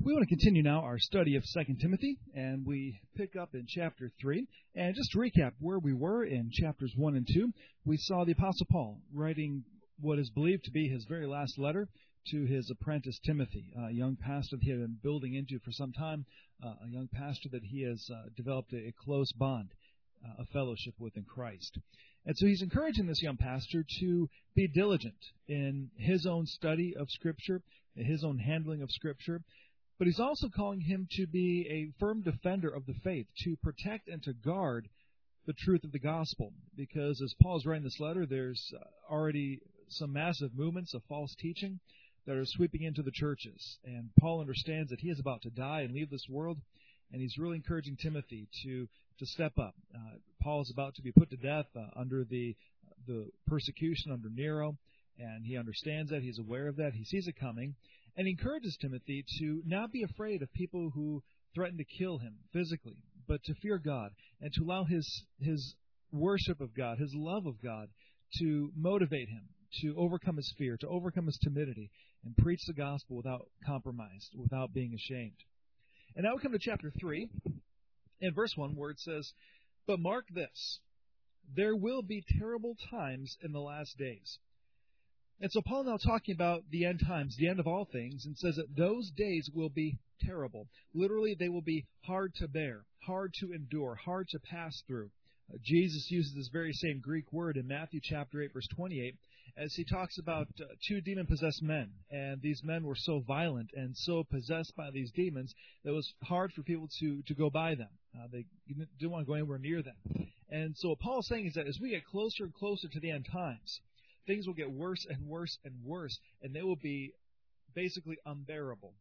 We want to continue now our study of 2 Timothy, and we pick up in chapter 3. And just to recap where we were in chapters 1 and 2, we saw the Apostle Paul writing what is believed to be his very last letter to his apprentice Timothy, a young pastor that he had been building into for some time, a young pastor that he has developed a close bond, a fellowship with in Christ. And so he's encouraging this young pastor to be diligent in his own study of Scripture, his own handling of Scripture. But he's also calling him to be a firm defender of the faith, to protect and to guard the truth of the gospel. Because as Paul's writing this letter, there's already some massive movements of false teaching that are sweeping into the churches. And Paul understands that he is about to die and leave this world, and he's really encouraging Timothy to step up. Paul is about to be put to death under the persecution under Nero, and he understands that. He's aware of that. He sees it coming. And he encourages Timothy to not be afraid of people who threaten to kill him physically, but to fear God and to allow his worship of God, his love of God, to motivate him to overcome his fear, to overcome his timidity, and preach the gospel without compromise, without being ashamed. And now we come to chapter 3, in verse 1, where it says, "But mark this, there will be terrible times in the last days." And so Paul now talking about the end times, the end of all things, and says that those days will be terrible. Literally, they will be hard to bear, hard to endure, hard to pass through. Jesus uses this very same Greek word in Matthew chapter 8, verse 28, as he talks about two demon-possessed men. And these men were so violent and so possessed by these demons that it was hard for people to go by them. They didn't want to go anywhere near them. And so what Paul is saying is that as we get closer and closer to the end times, things will get worse and worse and worse, and they will be basically unbearable.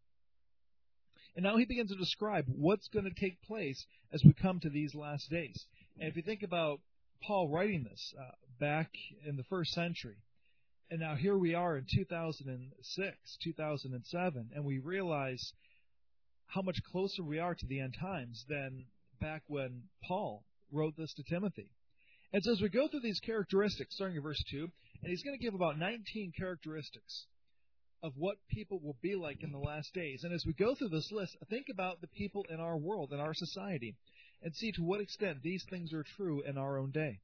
And now he begins to describe what's going to take place as we come to these last days. And if you think about Paul writing this back in the first century, and now here we are in 2006, 2007, and we realize how much closer we are to the end times than back when Paul wrote this to Timothy. And so as we go through these characteristics, starting in verse 2, and he's going to give about 19 characteristics of what people will be like in the last days. And as we go through this list, think about the people in our world, in our society, and see to what extent these things are true in our own day.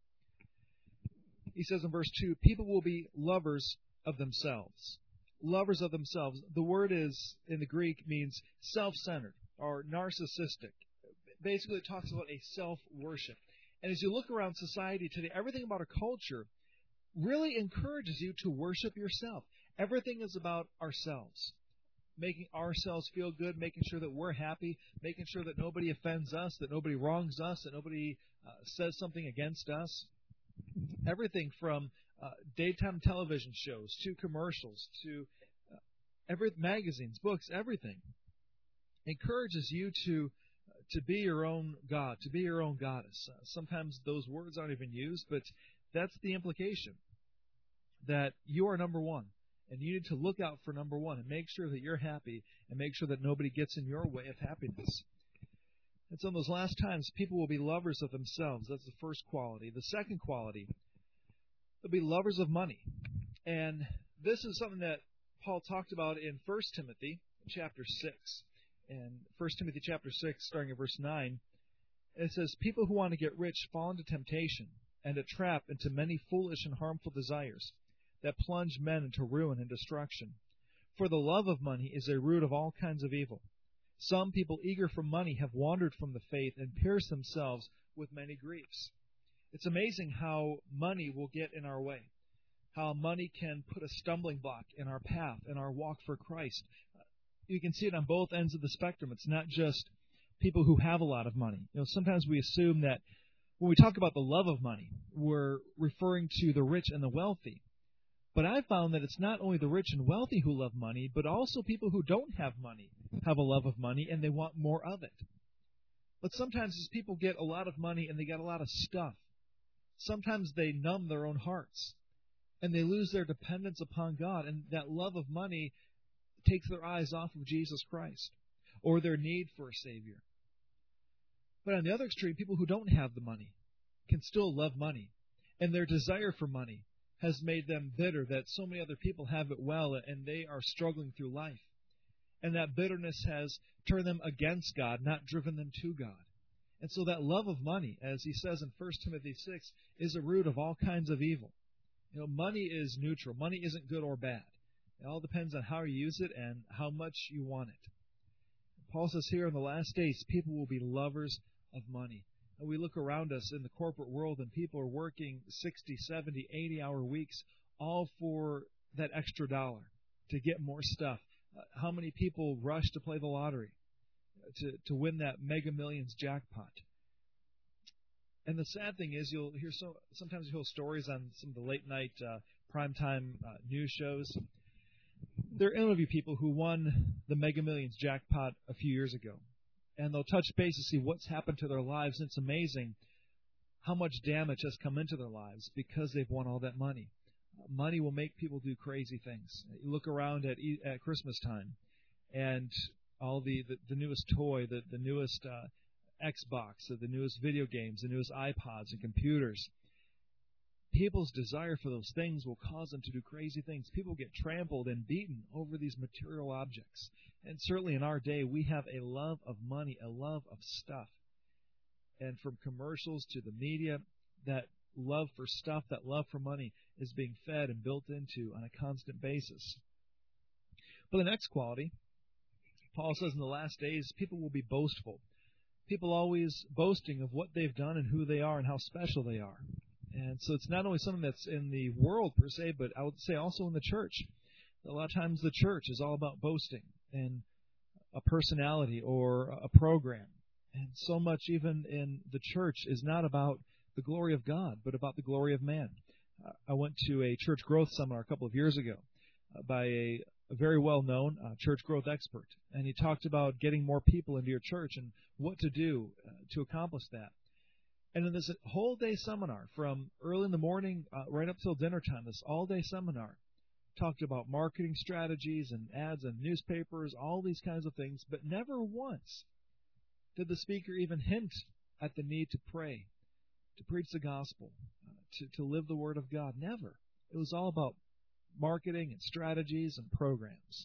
He says in verse 2, people will be lovers of themselves. Lovers of themselves. The word is, in the Greek, means self-centered or narcissistic. Basically, it talks about a self-worship. And as you look around society today, everything about our culture really encourages you to worship yourself. Everything is about ourselves, making ourselves feel good, making sure that we're happy, making sure that nobody offends us, that nobody wrongs us, that nobody says something against us. Everything from daytime television shows to commercials to magazines, books, everything encourages you to be your own God, to be your own goddess. Sometimes those words aren't even used, but that's the implication, that you are number one, and you need to look out for number one and make sure that you're happy and make sure that nobody gets in your way of happiness. And so in those last times, people will be lovers of themselves. That's the first quality. The second quality, they'll be lovers of money. And this is something that Paul talked about in 1 Timothy chapter 6. In 1 Timothy chapter 6, starting at verse 9, it says, "People who want to get rich fall into temptation and a trap into many foolish and harmful desires that plunge men into ruin and destruction. For the love of money is a root of all kinds of evil. Some people eager for money have wandered from the faith and pierced themselves with many griefs." It's amazing how money will get in our way, how money can put a stumbling block in our path, in our walk for Christ. You can see it on both ends of the spectrum. It's not just people who have a lot of money. Sometimes we assume that when we talk about the love of money, we're referring to the rich and the wealthy. But I've found that it's not only the rich and wealthy who love money, but also people who don't have money have a love of money and they want more of it. But sometimes as people get a lot of money and they get a lot of stuff, sometimes they numb their own hearts and they lose their dependence upon God, and that love of money takes their eyes off of Jesus Christ or their need for a Savior. But on the other extreme, people who don't have the money can still love money, and their desire for money has made them bitter that so many other people have it well and they are struggling through life. And that bitterness has turned them against God, not driven them to God. And so that love of money, as he says in 1 Timothy 6, is a root of all kinds of evil. Money is neutral. Money isn't good or bad. It all depends on how you use it and how much you want it. Paul says here in the last days, people will be lovers of money. And we look around us in the corporate world and people are working 60, 70, 80-hour weeks all for that extra dollar to get more stuff. How many people rush to play the lottery to win that Mega Millions jackpot? And the sad thing is, sometimes you'll hear stories on some of the late night primetime news shows. They'll interview people who won the Mega Millions jackpot a few years ago, and they'll touch base to see what's happened to their lives. And it's amazing how much damage has come into their lives because they've won all that money. Money will make people do crazy things. You look around at Christmas time, and all the newest toy, the newest Xbox, the newest video games, the newest iPods and computers. People's desire for those things will cause them to do crazy things. People get trampled and beaten over these material objects. And certainly in our day, we have a love of money, a love of stuff. And from commercials to the media, that love for stuff, that love for money is being fed and built into on a constant basis. But the next quality, Paul says in the last days, people will be boastful. People always boasting of what they've done and who they are and how special they are. And so it's not only something that's in the world per se, but I would say also in the church. A lot of times the church is all about boasting and a personality or a program. And so much even in the church is not about the glory of God, but about the glory of man. I went to a church growth seminar a couple of years ago by a very well-known church growth expert. And he talked about getting more people into your church and what to do to accomplish that. And in this whole day seminar, from early in the morning right up till dinner time, this all-day seminar talked about marketing strategies and ads and newspapers, all these kinds of things, but never once did the speaker even hint at the need to pray, to preach the gospel, to live the Word of God. Never. It was all about marketing and strategies and programs.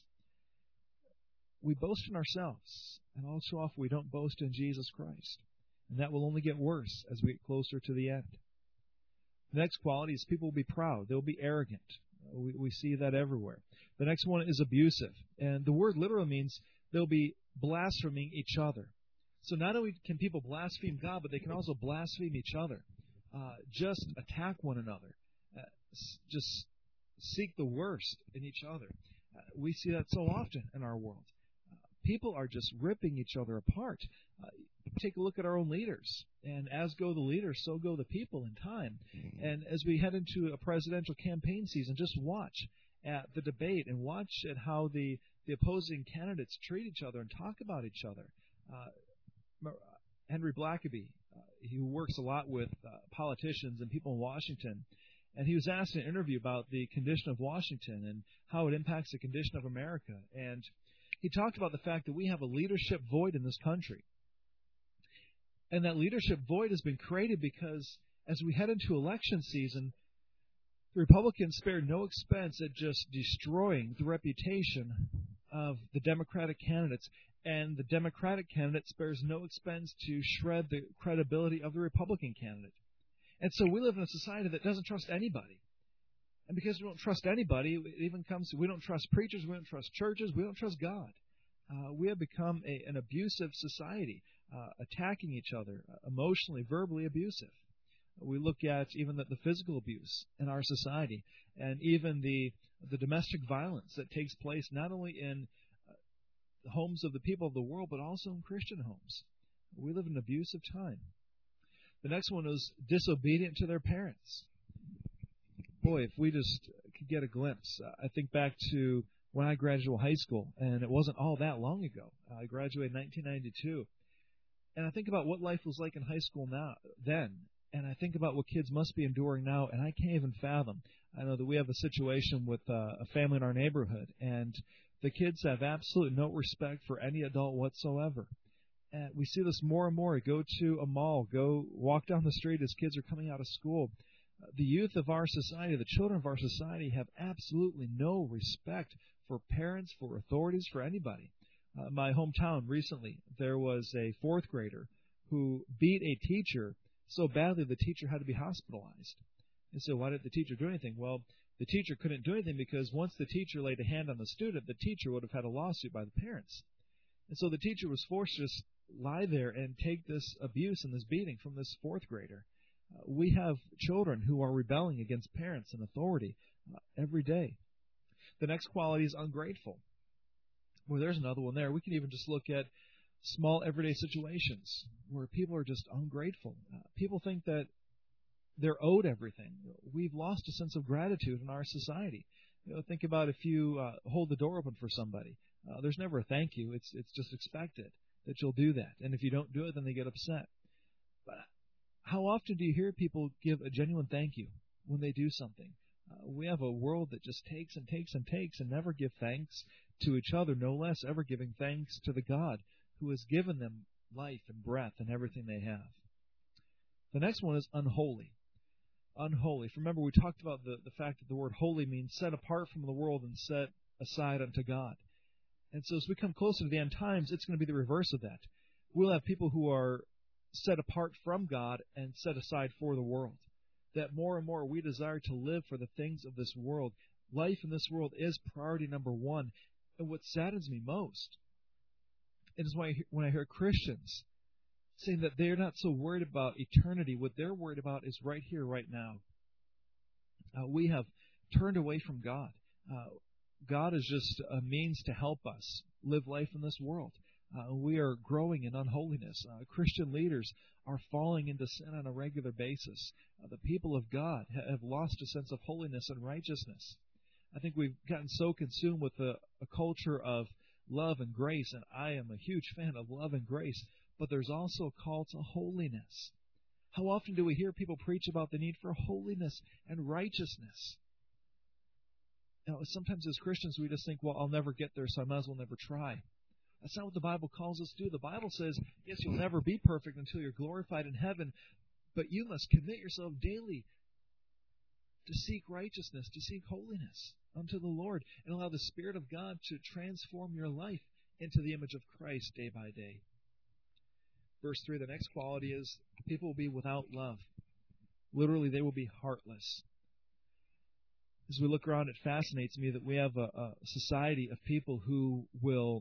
We boast in ourselves, and all too often we don't boast in Jesus Christ. And that will only get worse as we get closer to the end. The next quality is people will be proud. They'll be arrogant. We see that everywhere. The next one is abusive. And the word literally means they'll be blaspheming each other. So not only can people blaspheme God, but they can also blaspheme each other. Just attack one another. Just seek the worst in each other. We see that so often in our world. People are just ripping each other apart. Take a look at our own leaders. And as go the leaders, so go the people in time. And as we head into a presidential campaign season, just watch at the debate and watch at how the opposing candidates treat each other and talk about each other. Henry Blackaby, he works a lot with politicians and people in Washington, and he was asked in an interview about the condition of Washington and how it impacts the condition of America. And he talked about the fact that we have a leadership void in this country. And that leadership void has been created because as we head into election season, the Republicans spare no expense at just destroying the reputation of the Democratic candidates. And the Democratic candidate spares no expense to shred the credibility of the Republican candidate. And so we live in a society that doesn't trust anybody. And because we don't trust anybody, it even comes to we don't trust preachers, we don't trust churches, we don't trust God. We have become an abusive society, attacking each other, emotionally, verbally abusive. We look at even the physical abuse in our society, and even the domestic violence that takes place not only in the homes of the people of the world, but also in Christian homes. We live in an abusive time. The next one is disobedient to their parents. Boy, if we just could get a glimpse. I think back to when I graduated high school, and it wasn't all that long ago. I graduated in 1992. And I think about what life was like in high school then, and I think about what kids must be enduring now, and I can't even fathom. I know that we have a situation with a family in our neighborhood, and the kids have absolutely no respect for any adult whatsoever. And we see this more and more. Go to a mall, go walk down the street as kids are coming out of school. The youth of our society, the children of our society, have absolutely no respect for parents, for authorities, for anybody. My hometown recently, there was a fourth grader who beat a teacher so badly the teacher had to be hospitalized. And so why didn't the teacher do anything? Well, the teacher couldn't do anything because once the teacher laid a hand on the student, the teacher would have had a lawsuit by the parents. And so the teacher was forced to just lie there and take this abuse and this beating from this fourth grader. We have children who are rebelling against parents and authority every day. The next quality is ungrateful. Well, there's another one there. We can even just look at small everyday situations where people are just ungrateful. People think that they're owed everything. We've lost a sense of gratitude in our society. Think about if you hold the door open for somebody. There's never a thank you. It's just expected that you'll do that. And if you don't do it, then they get upset. But how often do you hear people give a genuine thank you when they do something? We have a world that just takes and takes and takes and never give thanks to each other, no less ever giving thanks to the God who has given them life and breath and everything they have. The next one is unholy. Unholy. Remember, we talked about the fact that the word holy means set apart from the world and set aside unto God. And so as we come closer to the end times, it's going to be the reverse of that. We'll have people who are set apart from God and set aside for the world. That more and more we desire to live for the things of this world. Life in this world is priority number one. And what saddens me most is when I hear Christians saying that they're not so worried about eternity. What they're worried about is right here, right now. We have turned away from God. God is just a means to help us live life in this world. We are growing in unholiness. Christian leaders are falling into sin on a regular basis. The people of God have lost a sense of holiness and righteousness. I think we've gotten so consumed with a culture of love and grace, and I am a huge fan of love and grace, but there's also a call to holiness. How often do we hear people preach about the need for holiness and righteousness? Now, sometimes as Christians we just think, well, I'll never get there, so I might as well never try. That's not what the Bible calls us to do. The Bible says, yes, you'll never be perfect until you're glorified in heaven, but you must commit yourself daily to seek righteousness, to seek holiness unto the Lord, and allow the Spirit of God to transform your life into the image of Christ day by day. Verse 3, the next quality is people will be without love. Literally, they will be heartless. As we look around, it fascinates me that we have a society of people who will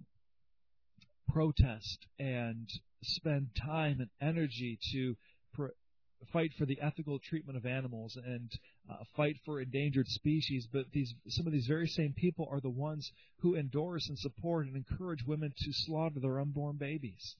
protest and spend time and energy to fight for the ethical treatment of animals and fight for endangered species. But some of these very same people are the ones who endorse and support and encourage women to slaughter their unborn babies.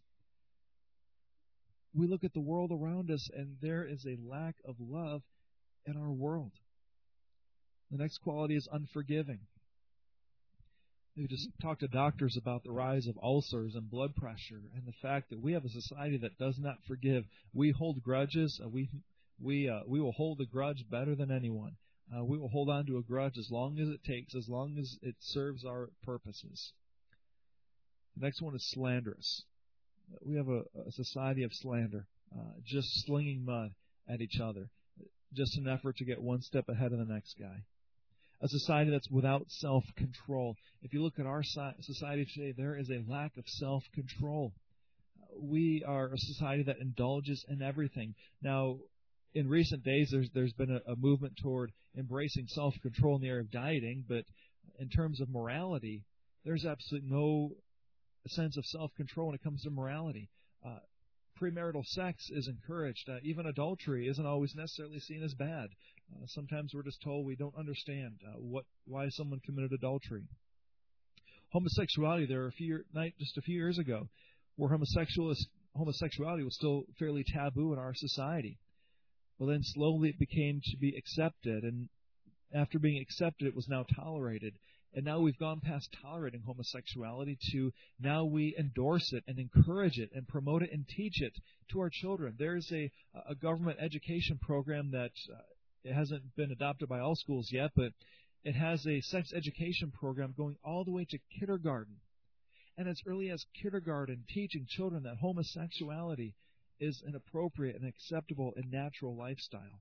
We look at the world around us, and there is a lack of love in our world. The next quality is unforgiving. We just talked to doctors about the rise of ulcers and blood pressure and the fact that we have a society that does not forgive. We hold grudges. We will hold a grudge better than anyone. We will hold on to a grudge as long as it takes, as long as it serves our purposes. The next one is slanderous. We have a society of slander, just slinging mud at each other, just an effort to get one step ahead of the next guy. A society that's without self-control. If you look at our society today, there is a lack of self-control. We are a society that indulges in everything. Now, in recent days, there's been a movement toward embracing self-control in the area of dieting, but in terms of morality, there's absolutely no sense of self-control when it comes to morality. Premarital sex is encouraged. Even adultery isn't always necessarily seen as bad. Sometimes we're just told we don't understand why someone committed adultery. Homosexuality, just a few years ago, where homosexuality was still fairly taboo in our society. Well, then slowly it became to be accepted, and after being accepted, it was now tolerated. And now we've gone past tolerating homosexuality to now we endorse it and encourage it and promote it and teach it to our children. There's a government education program that it hasn't been adopted by all schools yet, but it has a sex education program going all the way to kindergarten. And as early as kindergarten, teaching children that homosexuality is an appropriate and acceptable and natural lifestyle.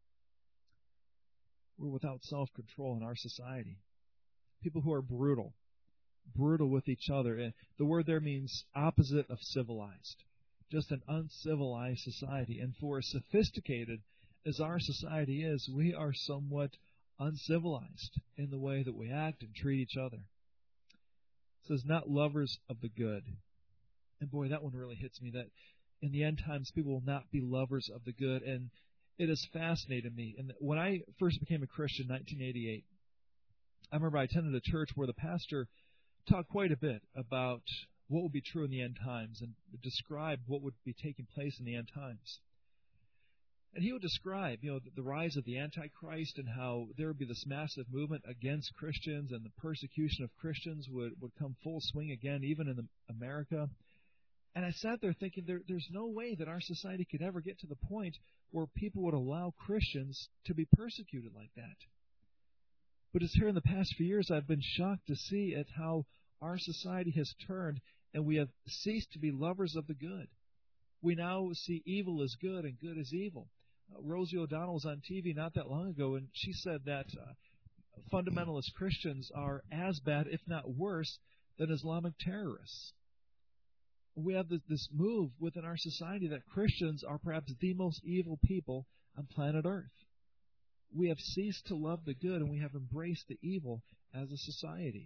We're without self-control in our society. People who are brutal. brutal with each other. And the word there means opposite of civilized. Just an uncivilized society. And for as sophisticated as our society is, we are somewhat uncivilized in the way that we act and treat each other. It says, not lovers of the good. And boy, that one really hits me, that in the end times, people will not be lovers of the good. And it has fascinated me. And when I first became a Christian in 1988, I remember I attended a church where the pastor talked quite a bit about what would be true in the end times and described what would be taking place in the end times. And he would describe, the rise of the Antichrist and how there would be this massive movement against Christians and the persecution of Christians would come full swing again, even in America. And I sat there thinking, there's no way that our society could ever get to the point where people would allow Christians to be persecuted like that. But it's here in the past few years I've been shocked to see at how our society has turned and we have ceased to be lovers of the good. We now see evil as good and good as evil. Rosie O'Donnell was on TV not that long ago, and she said that fundamentalist Christians are as bad, if not worse, than Islamic terrorists. We have this move within our society that Christians are perhaps the most evil people on planet Earth. We have ceased to love the good, and we have embraced the evil as a society.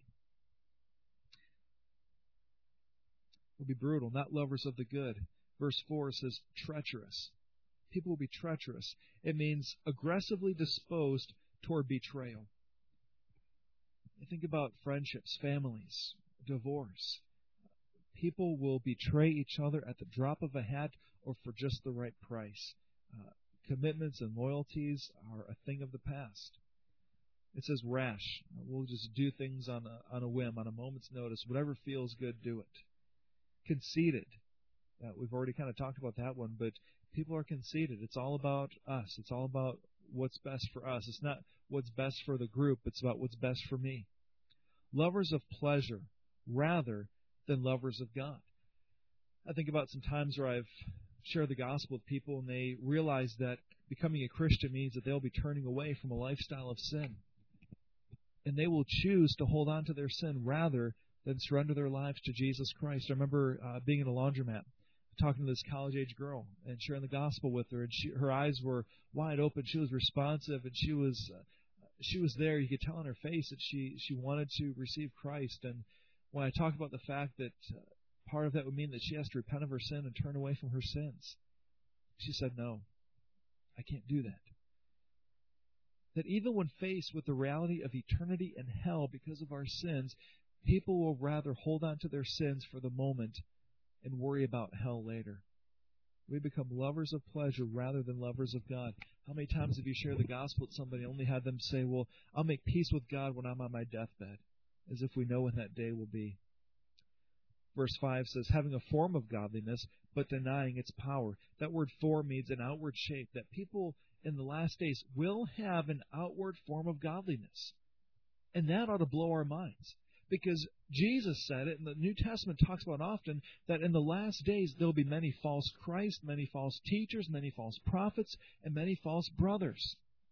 We'll be brutal, not lovers of the good. Verse 4 says, treacherous. People will be treacherous. It means aggressively disposed toward betrayal. You think about friendships, families, divorce. People will betray each other at the drop of a hat or for just the right price. Commitments and loyalties are a thing of the past. It says rash. We'll just do things on a whim, on a moment's notice. Whatever feels good, do it. Conceited. We've already kind of talked about that one, but people are conceited. It's all about us. It's all about what's best for us. It's not what's best for the group. It's about what's best for me. Lovers of pleasure rather than lovers of God. I think about some times where I've shared the gospel with people and they realize that becoming a Christian means that they'll be turning away from a lifestyle of sin. And they will choose to hold on to their sin rather than surrender their lives to Jesus Christ. I remember being in a laundromat, talking to this college-age girl and sharing the gospel with her, and her eyes were wide open. She was responsive, and she was there. You could tell on her face that she wanted to receive Christ. And when I talked about the fact that part of that would mean that she has to repent of her sin and turn away from her sins, she said, no, I can't do that. That even when faced with the reality of eternity and hell because of our sins, people will rather hold on to their sins for the moment and worry about hell later. We become lovers of pleasure rather than lovers of God. How many times have you shared the gospel with somebody and only had them say, well, I'll make peace with God when I'm on my deathbed, as if we know when that day will be. Verse 5 says, having a form of godliness, but denying its power. That word form means an outward shape, that people in the last days will have an outward form of godliness. And that ought to blow our minds. Because Jesus said it, and the New Testament talks about often, that in the last days there will be many false Christs, many false teachers, many false prophets, and many false brothers.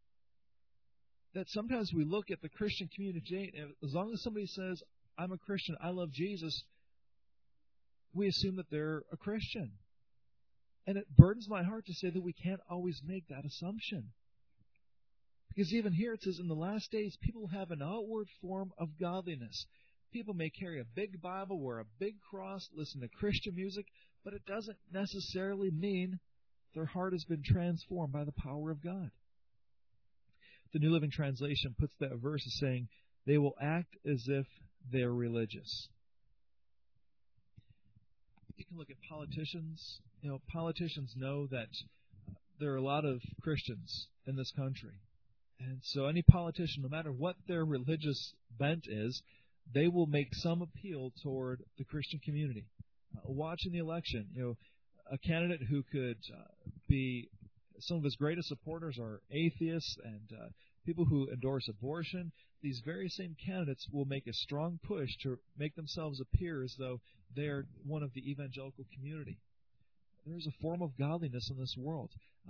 That sometimes we look at the Christian community today, and as long as somebody says, I'm a Christian, I love Jesus, we assume that they're a Christian. And it burdens my heart to say that we can't always make that assumption. Because even here it says, in the last days, people have an outward form of godliness. People may carry a big Bible, wear a big cross, listen to Christian music, but it doesn't necessarily mean their heart has been transformed by the power of God. The New Living Translation puts that verse as saying, they will act as if they're religious. You can look at politicians. Politicians know that there are a lot of Christians in this country. And so any politician, no matter what their religious bent is, they will make some appeal toward the Christian community. Watching the election, a candidate who could be, some of his greatest supporters are atheists and people who endorse abortion. These very same candidates will make a strong push to make themselves appear as though they are one of the evangelical community. There's a form of godliness in this world.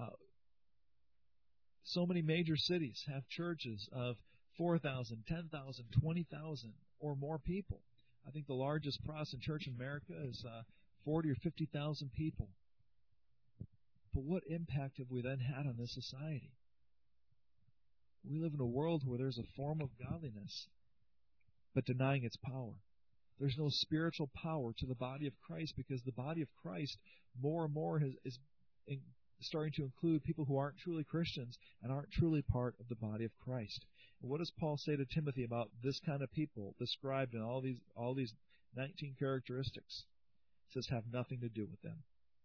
So many major cities have churches of 4,000, 10,000, 20,000 or more people. I think the largest Protestant church in America is 40 or 50,000 people. But what impact have we then had on this society? We live in a world where there's a form of godliness, but denying its power. There's no spiritual power to the body of Christ because the body of Christ more and more is starting to include people who aren't truly Christians and aren't truly part of the body of Christ. And what does Paul say to Timothy about this kind of people described in all these 19 characteristics? He says, have nothing to do with them.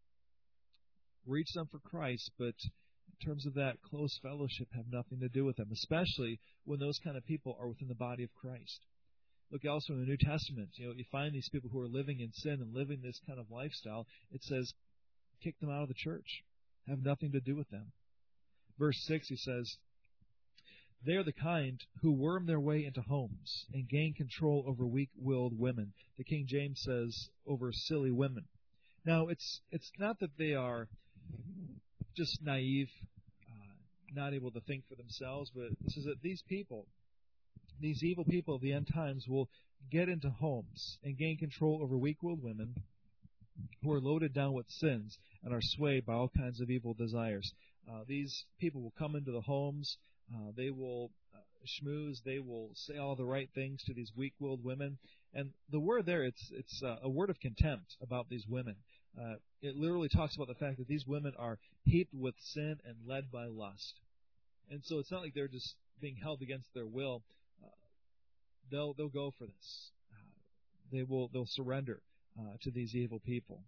Reach them for Christ, but in terms of that close fellowship, have nothing to do with them, especially when those kind of people are within the body of Christ. Look also in the New Testament. You find these people who are living in sin and living this kind of lifestyle. It says, kick them out of the church. Have nothing to do with them. Verse 6, he says, they are the kind who worm their way into homes and gain control over weak-willed women. The King James says, over silly women. Now, it's not that they are just naive, not able to think for themselves, but this is that these people, these evil people of the end times, will get into homes and gain control over weak-willed women who are loaded down with sins and are swayed by all kinds of evil desires. These people will come into the homes. They will schmooze. They will say all the right things to these weak-willed women. And the word there, it's a word of contempt about these women. It literally talks about the fact that these women are heaped with sin and led by lust. And so it's not like they're just being held against their will. They'll go for this. They'll surrender to these evil people.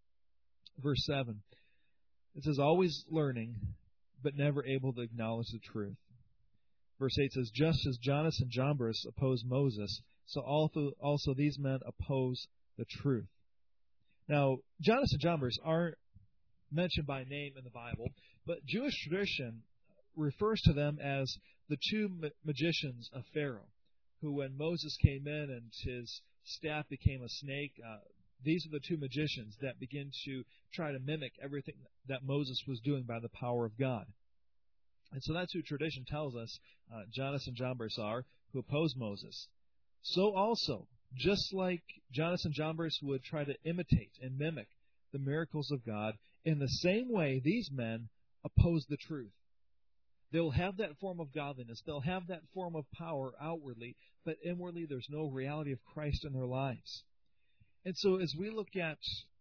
Verse 7, it says, always learning, but never able to acknowledge the truth. Verse 8 says, just as Jannes and Jambres opposed Moses, so also these men oppose the truth. Now, Jannes and Jambres aren't mentioned by name in the Bible, but Jewish tradition refers to them as the two magicians of Pharaoh, who when Moses came in and his staff became a snake, these are the two magicians that begin to try to mimic everything that Moses was doing by the power of God. And so that's who tradition tells us Jannes and Jambres are, who oppose Moses. So also, just like Jannes and Jambres would try to imitate and mimic the miracles of God, in the same way these men oppose the truth. They'll have that form of godliness. They'll have that form of power outwardly, but inwardly there's no reality of Christ in their lives. And so as we look at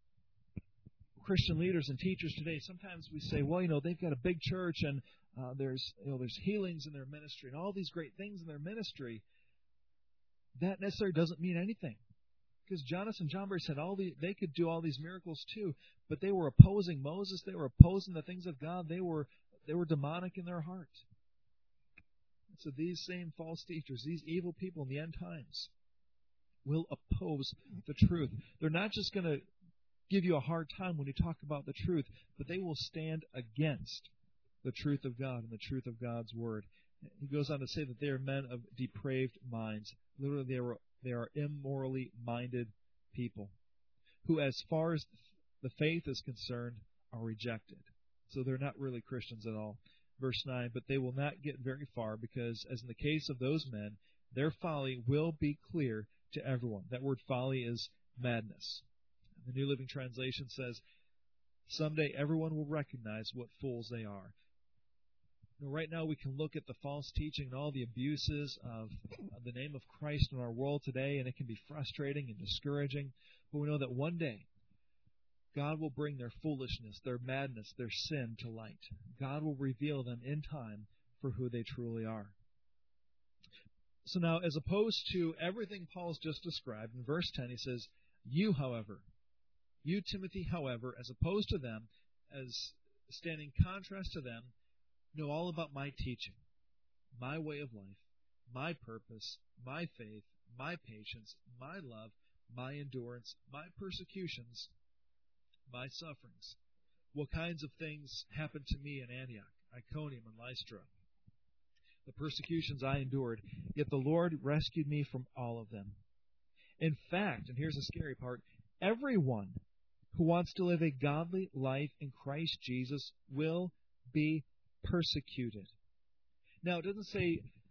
Christian leaders and teachers today, sometimes we say, well, they've got a big church and there's healings in their ministry and all these great things in their ministry. That necessarily doesn't mean anything. Because Jannes and Jambres had they could do all these miracles too, but they were opposing Moses. They were opposing the things of God. They were demonic in their heart. And so these same false teachers, these evil people in the end times, will oppose the truth. They're not just going to give you a hard time when you talk about the truth, but they will stand against the truth of God and the truth of God's Word. He goes on to say that they are men of depraved minds. Literally, they are immorally minded people who, as far as the faith is concerned, are rejected. So they're not really Christians at all. Verse 9, but they will not get very far because, as in the case of those men, their folly will be clear to everyone. That word folly is madness. The New Living Translation says, someday everyone will recognize what fools they are. Right now we can look at the false teaching and all the abuses of the name of Christ in our world today, and it can be frustrating and discouraging. But we know that one day God will bring their foolishness, their madness, their sin to light. God will reveal them in time for who they truly are. So now, as opposed to everything Paul's just described, in verse 10 he says, you, Timothy, however, as opposed to them, as standing contrast to them, know all about my teaching, my way of life, my purpose, my faith, my patience, my love, my endurance, my persecutions, my sufferings. What kinds of things happened to me in Antioch, Iconium, and Lystra? The persecutions I endured, yet the Lord rescued me from all of them. In fact, and here's the scary part, everyone who wants to live a godly life in Christ Jesus will be persecuted. Now, it doesn't say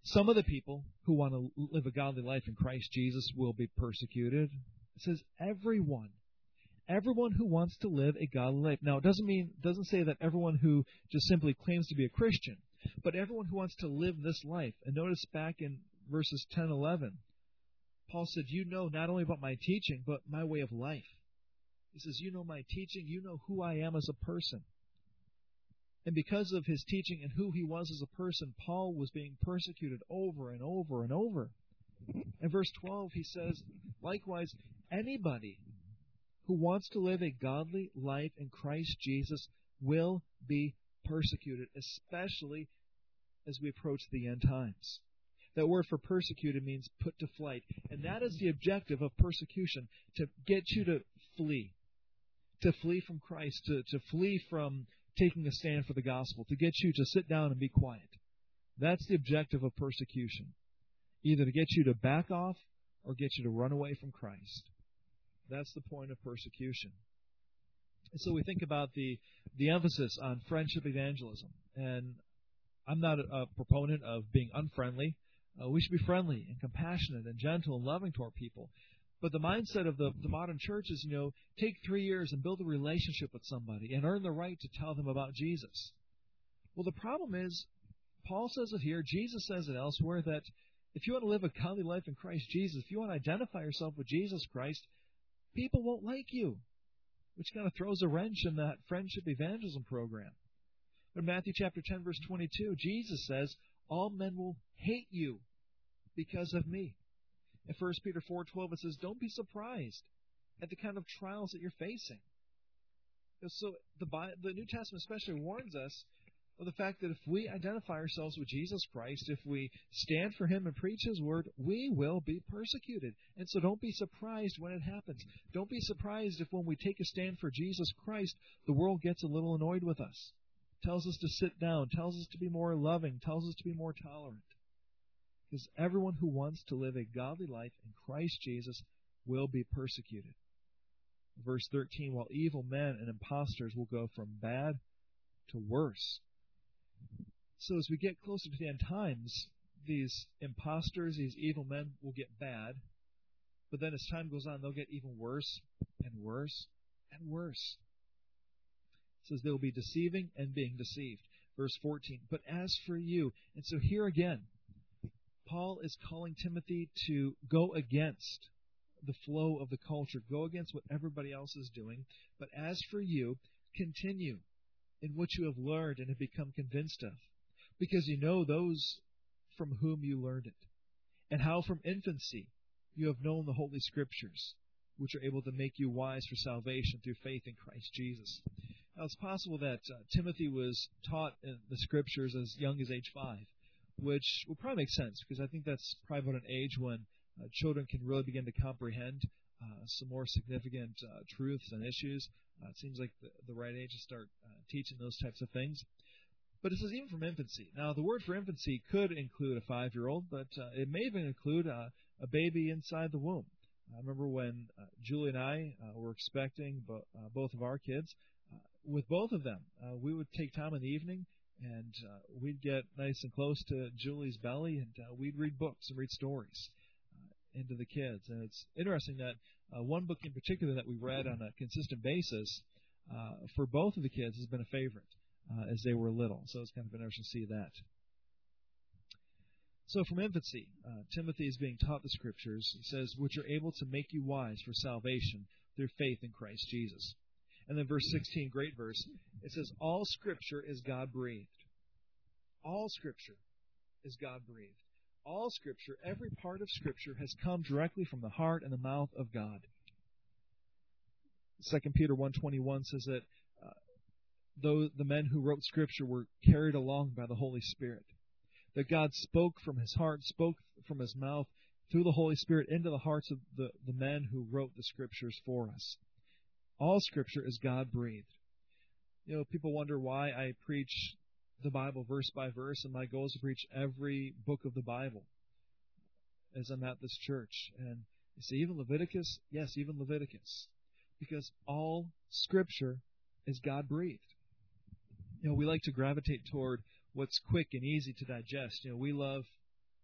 some of the people who want to live a godly life in Christ Jesus will be persecuted. It says everyone. Everyone who wants to live a godly life. Now, it doesn't say that everyone who just simply claims to be a Christian, but everyone who wants to live this life. And notice back in verses 10 and 11, Paul said, you know not only about my teaching, but my way of life. He says, you know my teaching, you know who I am as a person. And because of his teaching and who he was as a person, Paul was being persecuted over and over and over. In verse 12, he says, likewise, anybody who wants to live a godly life in Christ Jesus will be persecuted, especially as we approach the end times. That word for persecuted means put to flight. And that is the objective of persecution, to get you to flee from Christ, to flee from taking a stand for the gospel, to get you to sit down and be quiet. That's the objective of persecution. Either to get you to back off or get you to run away from Christ. That's the point of persecution. And so we think about the emphasis on friendship evangelism. And I'm not a proponent of being unfriendly. We should be friendly and compassionate and gentle and loving toward people. But the mindset of the modern church is, take 3 years and build a relationship with somebody and earn the right to tell them about Jesus. Well, the problem is, Paul says it here, Jesus says it elsewhere, that if you want to live a godly life in Christ Jesus, if you want to identify yourself with Jesus Christ, people won't like you, which kind of throws a wrench in that friendship evangelism program. In Matthew chapter 10, verse 22, Jesus says, all men will hate you because of me. In 1 Peter 4:12, it says, don't be surprised at the kind of trials that you're facing. So the New Testament especially warns us of the fact that if we identify ourselves with Jesus Christ, if we stand for Him and preach His Word, we will be persecuted. And so don't be surprised when it happens. Don't be surprised if when we take a stand for Jesus Christ, the world gets a little annoyed with us. Tells us to sit down, tells us to be more loving, tells us to be more tolerant. Because everyone who wants to live a godly life in Christ Jesus will be persecuted. Verse 13, while evil men and impostors will go from bad to worse. So as we get closer to the end times, these impostors, these evil men will get bad, but then as time goes on, they'll get even worse and worse and worse. It says they will be deceiving and being deceived. Verse 14, but as for you, and so here again, Paul is calling Timothy to go against the flow of the culture, go against what everybody else is doing, but as for you, continue in what you have learned and have become convinced of, because you know those from whom you learned it, and how from infancy you have known the Holy Scriptures, which are able to make you wise for salvation through faith in Christ Jesus. Now, it's possible that Timothy was taught in the Scriptures as young as age 5, which would probably make sense, because I think that's probably about an age when children can really begin to comprehend some more significant truths and issues. It seems like the right age to start teaching those types of things. But it says even from infancy. Now, the word for infancy could include a 5-year-old, but it may even include a baby inside the womb. I remember when Julie and I were expecting both of our kids. With both of them, we would take time in the evening, and we'd get nice and close to Julie's belly, and we'd read books and read stories into the kids. And it's interesting that one book in particular that we read on a consistent basis for both of the kids has been a favorite as they were little. So it's kind of interesting to see that. So from infancy, Timothy is being taught the Scriptures. He says, which are able to make you wise for salvation through faith in Christ Jesus. And then verse 16, great verse, it says, all Scripture is God-breathed. All Scripture is God-breathed. All Scripture, every part of Scripture has come directly from the heart and the mouth of God. 2 Peter 1:21 says that though the men who wrote Scripture were carried along by the Holy Spirit, that God spoke from His heart, spoke from His mouth through the Holy Spirit into the hearts of the men who wrote the Scriptures for us. All Scripture is God-breathed. People wonder why I preach the Bible verse by verse, and my goal is to preach every book of the Bible as I'm at this church. And you say, even Leviticus? Yes, even Leviticus. Because all Scripture is God-breathed. We like to gravitate toward what's quick and easy to digest. We love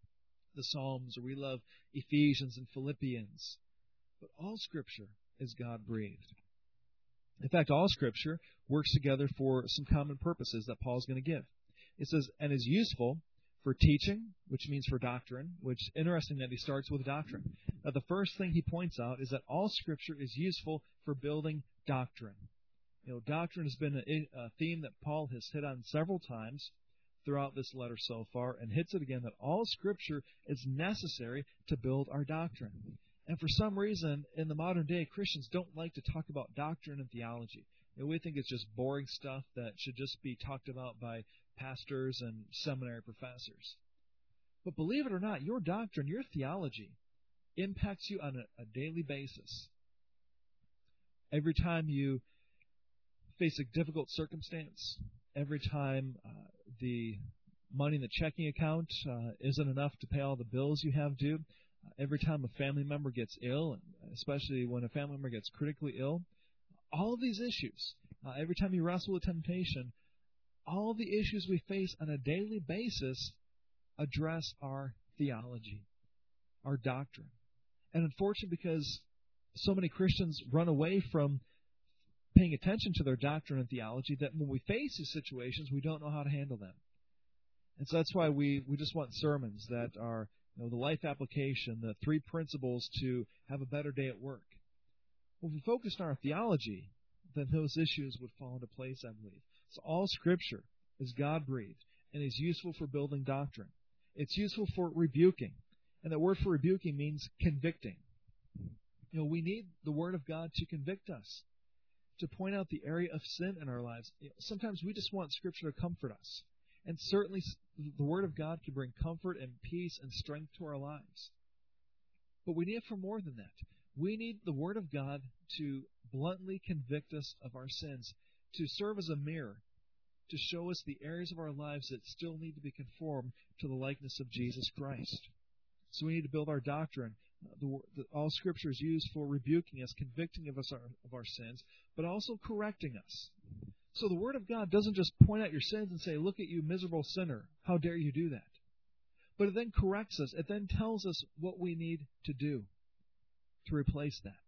the Psalms, or we love Ephesians and Philippians. But all Scripture is God-breathed. In fact, all Scripture works together for some common purposes that Paul's going to give. It says, and is useful for teaching, which means for doctrine, which is interesting that he starts with doctrine. Now, the first thing he points out is that all Scripture is useful for building doctrine. Doctrine has been a theme that Paul has hit on several times throughout this letter so far, and hits it again, that all Scripture is necessary to build our doctrine. And for some reason, in the modern day, Christians don't like to talk about doctrine and theology. We think it's just boring stuff that should just be talked about by pastors and seminary professors. But believe it or not, your doctrine, your theology, impacts you on a daily basis. Every time you face a difficult circumstance, every time the money in the checking account isn't enough to pay all the bills you have due, every time a family member gets ill, and especially when a family member gets critically ill, all of these issues, every time you wrestle with temptation, all of the issues we face on a daily basis address our theology, our doctrine. And unfortunately, because so many Christians run away from paying attention to their doctrine and theology, that when we face these situations, we don't know how to handle them. And so that's why we just want sermons that are the life application, the 3 principles to have a better day at work. Well, if we focused on our theology, then those issues would fall into place, I believe. So all Scripture is God-breathed and is useful for building doctrine. It's useful for rebuking. And that word for rebuking means convicting. We need the Word of God to convict us, to point out the area of sin in our lives. Sometimes we just want Scripture to comfort us. And certainly the Word of God can bring comfort and peace and strength to our lives. But we need it for more than that. We need the Word of God to bluntly convict us of our sins, to serve as a mirror, to show us the areas of our lives that still need to be conformed to the likeness of Jesus Christ. So we need to build our doctrine. All Scripture is used for rebuking us, convicting of us of our sins, but also correcting us. So the Word of God doesn't just point out your sins and say, look at you, miserable sinner, how dare you do that? But it then corrects us. It then tells us what we need to do to replace that.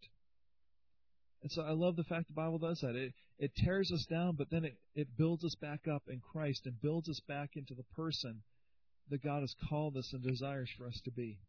And so I love the fact the Bible does that. It tears us down, but then it builds us back up in Christ and builds us back into the person that God has called us and desires for us to be.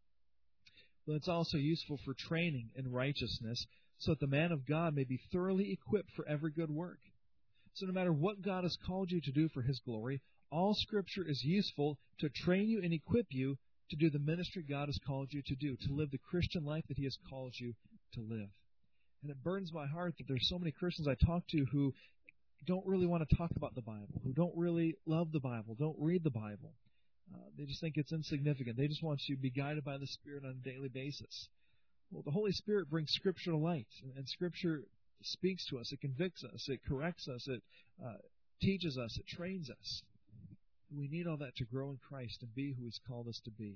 But it's also useful for training in righteousness, so that the man of God may be thoroughly equipped for every good work. So no matter what God has called you to do for His glory, all Scripture is useful to train you and equip you to do the ministry God has called you to do, to live the Christian life that He has called you to live. And it burns my heart that there's so many Christians I talk to who don't really want to talk about the Bible, who don't really love the Bible, don't read the Bible. They just think it's insignificant. They just want to be guided by the Spirit on a daily basis. Well, the Holy Spirit brings Scripture to light, and Scripture speaks to us. It convicts us. It corrects us. It teaches us. It trains us. We need all that to grow in Christ and be who He's called us to be.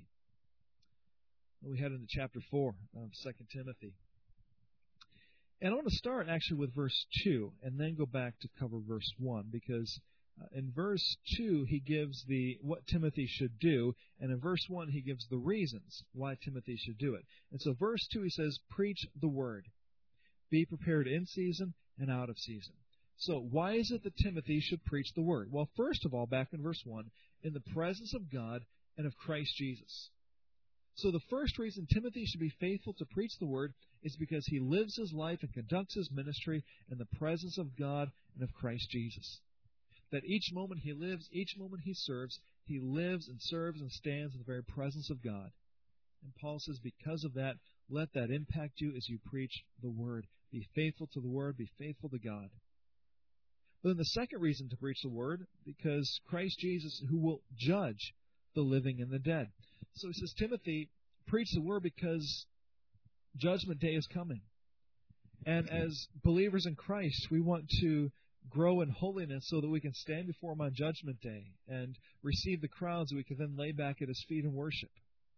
We head into chapter 4 of 2 Timothy. And I want to start actually with verse 2 and then go back to cover verse 1, because in verse 2 he gives what Timothy should do, and in verse 1 he gives the reasons why Timothy should do it. And so verse 2 he says, preach the word. Be prepared in season and out of season. So why is it that Timothy should preach the word? Well, first of all, back in verse 1, in the presence of God and of Christ Jesus. So the first reason Timothy should be faithful to preach the word is because he lives his life and conducts his ministry in the presence of God and of Christ Jesus. That each moment he lives, each moment he serves, he lives and serves and stands in the very presence of God. And Paul says, because of that, let that impact you as you preach the word. Be faithful to the word, be faithful to God. But then the second reason to preach the word, because Christ Jesus, who will judge the living and the dead. So he says, Timothy, preach the word because judgment day is coming. And as believers in Christ, we want to grow in holiness so that we can stand before Him on judgment day and receive the crowns that we can then lay back at His feet and worship.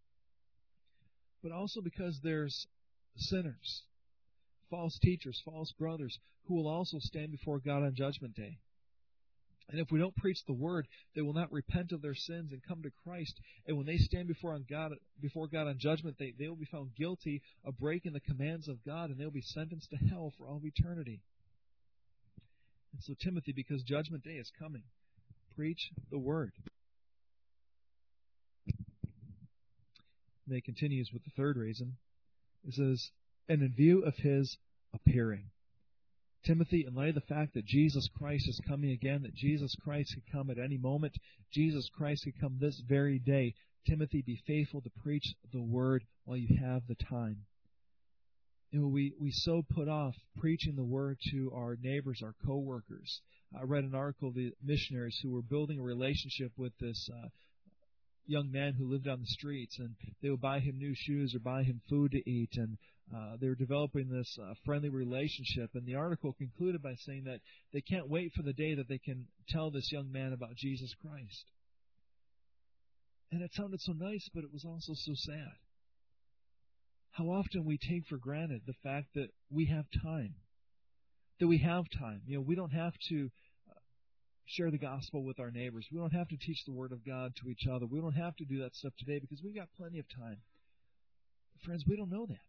But also because there's sinners, false teachers, false brothers, who will also stand before God on judgment day. And if we don't preach the Word, they will not repent of their sins and come to Christ. And when they stand before God on judgment, they will be found guilty of breaking the commands of God, and they will be sentenced to hell for all of eternity. And so, Timothy, because Judgment Day is coming, preach the Word. And it continues with the third reason. It says, and in view of His appearing. Timothy, in light of the fact that Jesus Christ is coming again, that Jesus Christ could come at any moment, Jesus Christ could come this very day, Timothy, be faithful to preach the Word while you have the time. We so put off preaching the Word to our neighbors, our co-workers. I read an article of the missionaries who were building a relationship with this young man who lived on the streets, and they would buy him new shoes or buy him food to eat, and they were developing this friendly relationship. And the article concluded by saying that they can't wait for the day that they can tell this young man about Jesus Christ. And it sounded so nice, but it was also so sad. How often we take for granted the fact that we have time. That we have time. We don't have to share the gospel with our neighbors. We don't have to teach the Word of God to each other. We don't have to do that stuff today because we've got plenty of time. Friends, we don't know that.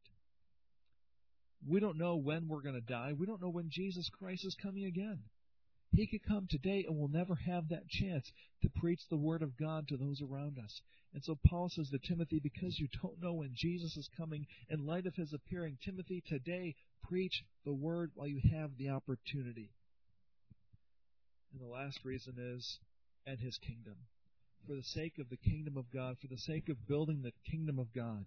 We don't know when we're going to die. We don't know when Jesus Christ is coming again. He could come today and we'll never have that chance to preach the Word of God to those around us. And so Paul says to Timothy, because you don't know when Jesus is coming, in light of His appearing, Timothy, today preach the Word while you have the opportunity. And the last reason is, and His kingdom. For the sake of the kingdom of God, for the sake of building the kingdom of God,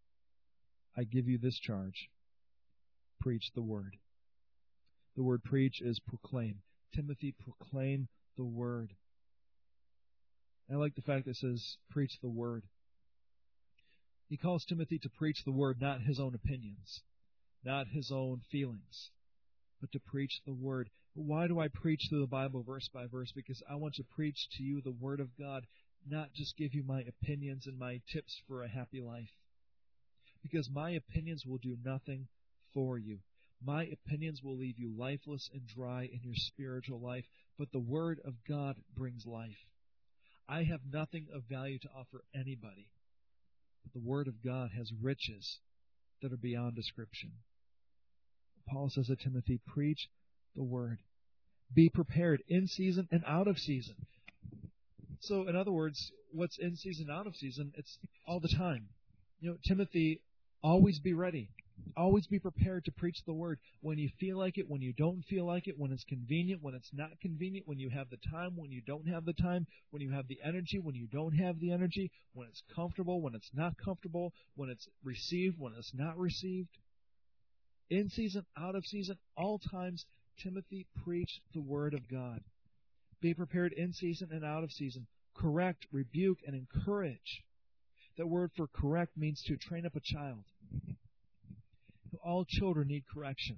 I give you this charge. Preach the Word. The word preach is proclaim. Timothy, proclaim the Word. I like the fact that it says, preach the Word. He calls Timothy to preach the Word, not his own opinions, not his own feelings, but to preach the Word. Why do I preach through the Bible verse by verse? Because I want to preach to you the Word of God, not just give you my opinions and my tips for a happy life. Because my opinions will do nothing for you. My opinions will leave you lifeless and dry in your spiritual life, but the Word of God brings life. I have nothing of value to offer anybody, but the Word of God has riches that are beyond description. Paul says to Timothy, preach the Word. Be prepared in season and out of season. So, in other words, what's in season, out of season, it's all the time. Timothy, always be ready. Always be prepared to preach the Word when you feel like it, when you don't feel like it, when it's convenient, when it's not convenient, when you have the time, when you don't have the time, when you have the energy, when you don't have the energy, when it's comfortable, when it's not comfortable, when it's received, when it's not received. In season, out of season, all times, Timothy, preach the Word of God. Be prepared in season and out of season. Correct, rebuke, and encourage. That word for correct means to train up a child. All children need correction.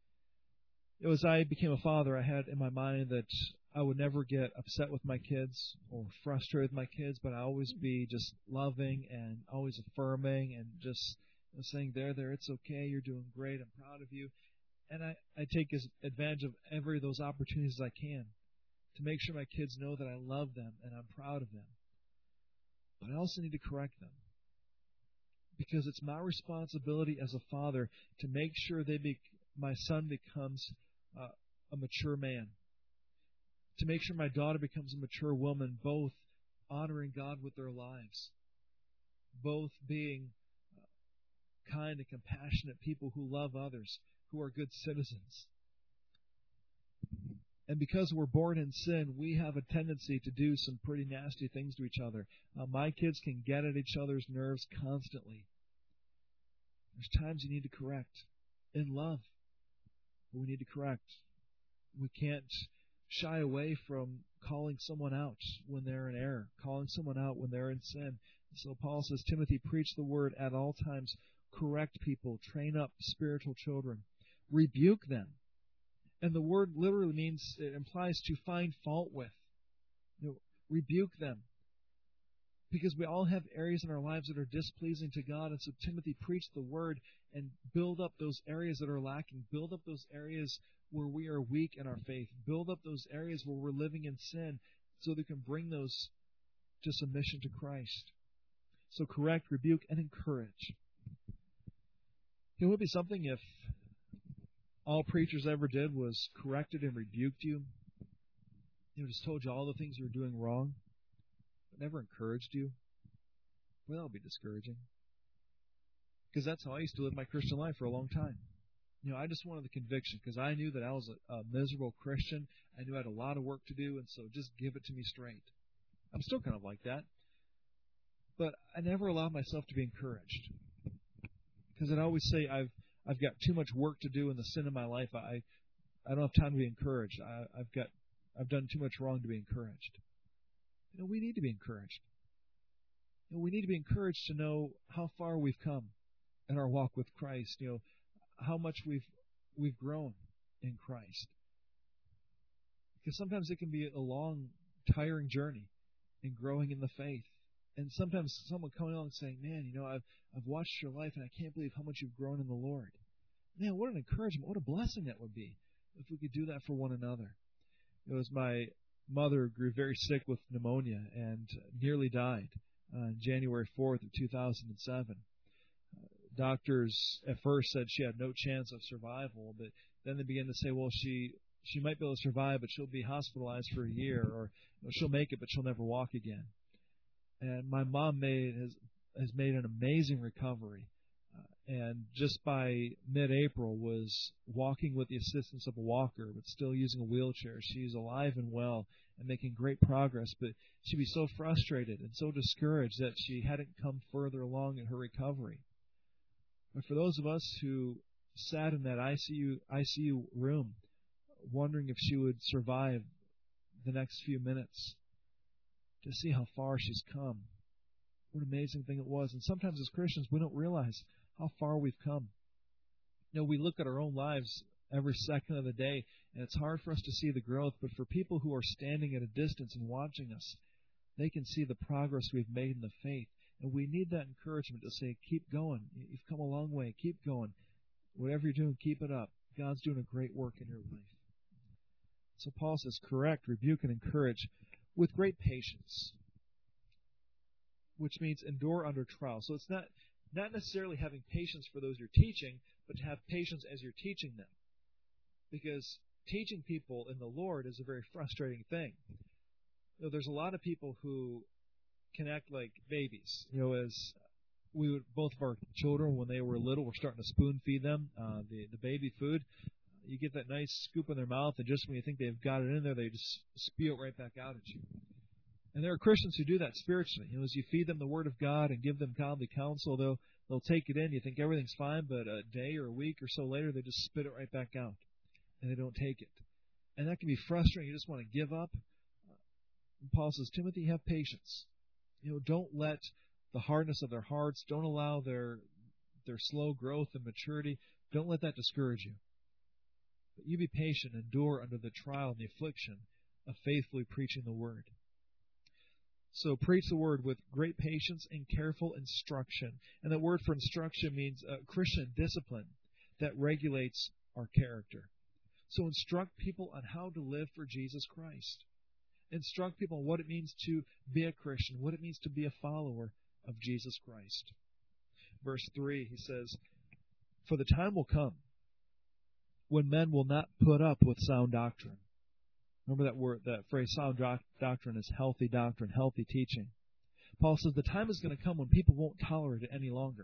As I became a father, I had in my mind that I would never get upset with my kids or frustrated with my kids, but I always be just loving and always affirming and just saying, there, it's okay, you're doing great, I'm proud of you. And I take advantage of every of those opportunities I can to make sure my kids know that I love them and I'm proud of them. But I also need to correct them. Because it's my responsibility as a father to make sure my son becomes a mature man. To make sure my daughter becomes a mature woman, both honoring God with their lives. Both being kind and compassionate people who love others, who are good citizens. And because we're born in sin, we have a tendency to do some pretty nasty things to each other. My kids can get at each other's nerves constantly. There's times you need to correct. In love, we need to correct. We can't shy away from calling someone out when they're in error, calling someone out when they're in sin. So Paul says, Timothy, preach the Word at all times. Correct people. Train up spiritual children. Rebuke them. And the word literally means, it implies to find fault with. Rebuke them. Because we all have areas in our lives that are displeasing to God. And so Timothy preached the word and build up those areas that are lacking. Build up those areas where we are weak in our faith. Build up those areas where we're living in sin so that we can bring those to submission to Christ. So correct, rebuke, and encourage. It would be something if all preachers ever did was corrected and rebuked you. Just told you all the things you were doing wrong, but never encouraged you. Well, that would be discouraging. Because that's how I used to live my Christian life for a long time. I just wanted the conviction because I knew that I was a miserable Christian. I knew I had a lot of work to do, and so just give it to me straight. I'm still kind of like that. But I never allowed myself to be encouraged. Because I'd always say, I've got too much work to do in the sin of my life. I don't have time to be encouraged. I've done too much wrong to be encouraged. We need to be encouraged. We need to be encouraged to know how far we've come in our walk with Christ. How much we've grown in Christ. Because sometimes it can be a long, tiring journey in growing in the faith. And sometimes someone coming along and saying, man, I've watched your life and I can't believe how much you've grown in the Lord. Man, what an encouragement, what a blessing that would be if we could do that for one another. As my mother grew very sick with pneumonia and nearly died on January 4th of 2007. Doctors at first said she had no chance of survival, but then they began to say, well, she might be able to survive, but she'll be hospitalized for a year, or she'll make it, but she'll never walk again. And my mom has made an amazing recovery, and just by mid-April was walking with the assistance of a walker, but still using a wheelchair. She's alive and well and making great progress, but she'd be so frustrated and so discouraged that she hadn't come further along in her recovery. But for those of us who sat in that ICU room, wondering if she would survive the next few minutes, to see how far she's come, what an amazing thing it was. And sometimes as Christians, we don't realize how far we've come. We look at our own lives every second of the day, and it's hard for us to see the growth. But for people who are standing at a distance and watching us, they can see the progress we've made in the faith. And we need that encouragement to say, keep going. You've come a long way. Keep going. Whatever you're doing, keep it up. God's doing a great work in your life. So Paul says, correct, rebuke, and encourage with great patience, which means endure under trial. So it's not necessarily having patience for those you're teaching, but to have patience as you're teaching them. Because teaching people in the Lord is a very frustrating thing. There's a lot of people who can act like babies. As both of our children, when they were little, we're starting to spoon feed them the baby food. You get that nice scoop in their mouth, and just when you think they've got it in there, they just spew it right back out at you. And there are Christians who do that spiritually. As you feed them the Word of God and give them godly counsel, they'll take it in. You think everything's fine, but a day or a week or so later, they just spit it right back out, and they don't take it. And that can be frustrating. You just want to give up. And Paul says, Timothy, have patience. Don't let the hardness of their hearts, don't allow their slow growth and maturity, don't let that discourage you. But you be patient, endure under the trial and the affliction of faithfully preaching the Word. So preach the Word with great patience and careful instruction. And that word for instruction means Christian discipline that regulates our character. So instruct people on how to live for Jesus Christ. Instruct people on what it means to be a Christian, what it means to be a follower of Jesus Christ. Verse 3, he says, for the time will come when men will not put up with sound doctrine. Remember that phrase, sound doctrine is healthy doctrine, healthy teaching. Paul says the time is going to come when people won't tolerate it any longer.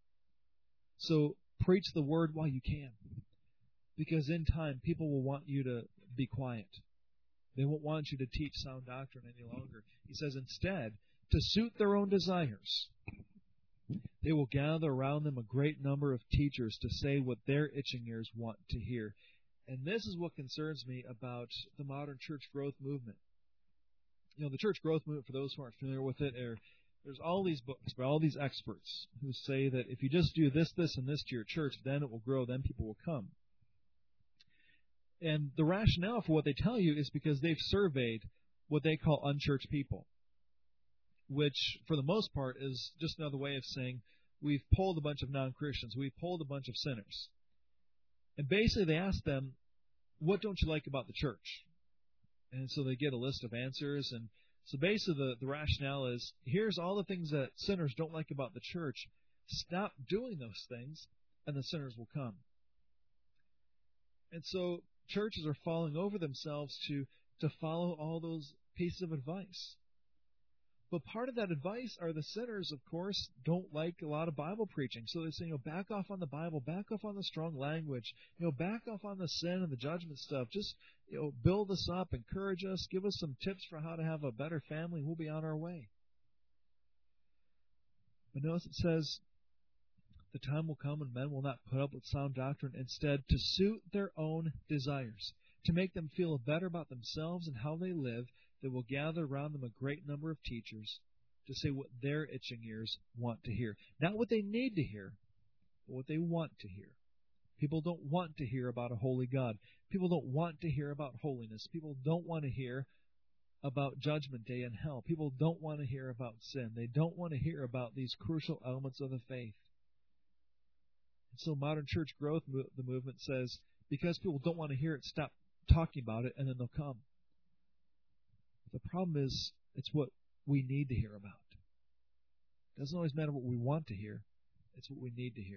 So preach the Word while you can. Because in time, people will want you to be quiet. They won't want you to teach sound doctrine any longer. He says instead, to suit their own desires, they will gather around them a great number of teachers to say what their itching ears want to hear. And this is what concerns me about the modern church growth movement. The church growth movement, for those who aren't familiar with it, there's all these books by all these experts who say that if you just do this, this, and this to your church, then it will grow, then people will come. And the rationale for what they tell you is because they've surveyed what they call unchurched people. which for the most part is just another way of saying we've polled a bunch of non-Christians, we've polled a bunch of sinners. And basically they ask them, what don't you like about the church? And so they get a list of answers. And so basically the rationale is, here's all the things that sinners don't like about the church. Stop doing those things, and the sinners will come. And so churches are falling over themselves to follow all those pieces of advice. But part of that advice are the sinners, of course, don't like a lot of Bible preaching. So they say, back off on the Bible, back off on the strong language, back off on the sin and the judgment stuff. Just, build us up, encourage us, give us some tips for how to have a better family. We'll be on our way. But notice it says, the time will come when men will not put up with sound doctrine. Instead, to suit their own desires, to make them feel better about themselves and how they live, they will gather around them a great number of teachers to say what their itching ears want to hear. Not what they need to hear, but what they want to hear. People don't want to hear about a holy God. People don't want to hear about holiness. People don't want to hear about Judgment Day and hell. People don't want to hear about sin. They don't want to hear about these crucial elements of the faith. And so modern church growth, the movement says, because people don't want to hear it, stop talking about it, and then they'll come. The problem is, it's what we need to hear about. It doesn't always matter what we want to hear. It's what we need to hear.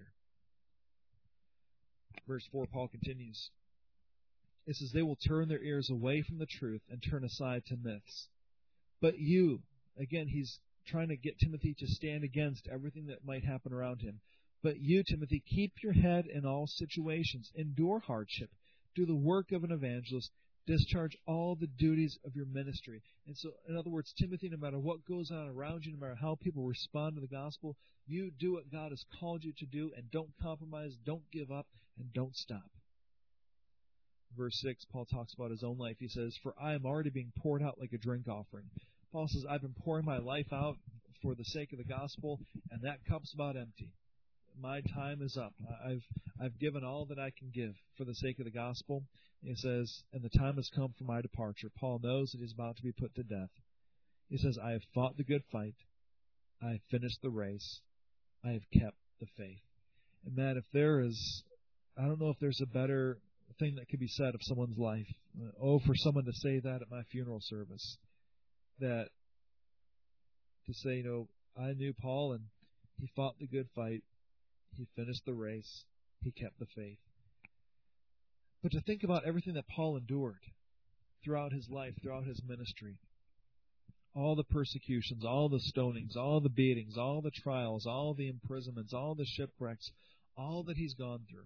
Verse 4, Paul continues. It says, they will turn their ears away from the truth and turn aside to myths. But you, again, he's trying to get Timothy to stand against everything that might happen around him. But you, Timothy, keep your head in all situations. Endure hardship. Do the work of an evangelist. Discharge all the duties of your ministry. And so, in other words, Timothy, no matter what goes on around you, no matter how people respond to the gospel, you do what God has called you to do, and don't compromise, don't give up, and don't stop. Verse 6, Paul talks about his own life. He says, for I am already being poured out like a drink offering. Paul says, I've been pouring my life out for the sake of the gospel, and that cup's about empty. My time is up. I've given all that I can give for the sake of the gospel. He says, and the time has come for my departure. Paul knows that he's about to be put to death. He says, I have fought the good fight. I have finished the race. I have kept the faith. And man, if there is, I don't know if there's a better thing that could be said of someone's life. For someone to say that at my funeral service. That, to say, I knew Paul and he fought the good fight. He finished the race. He kept the faith. But to think about everything that Paul endured throughout his life, throughout his ministry, all the persecutions, all the stonings, all the beatings, all the trials, all the imprisonments, all the shipwrecks, all that he's gone through.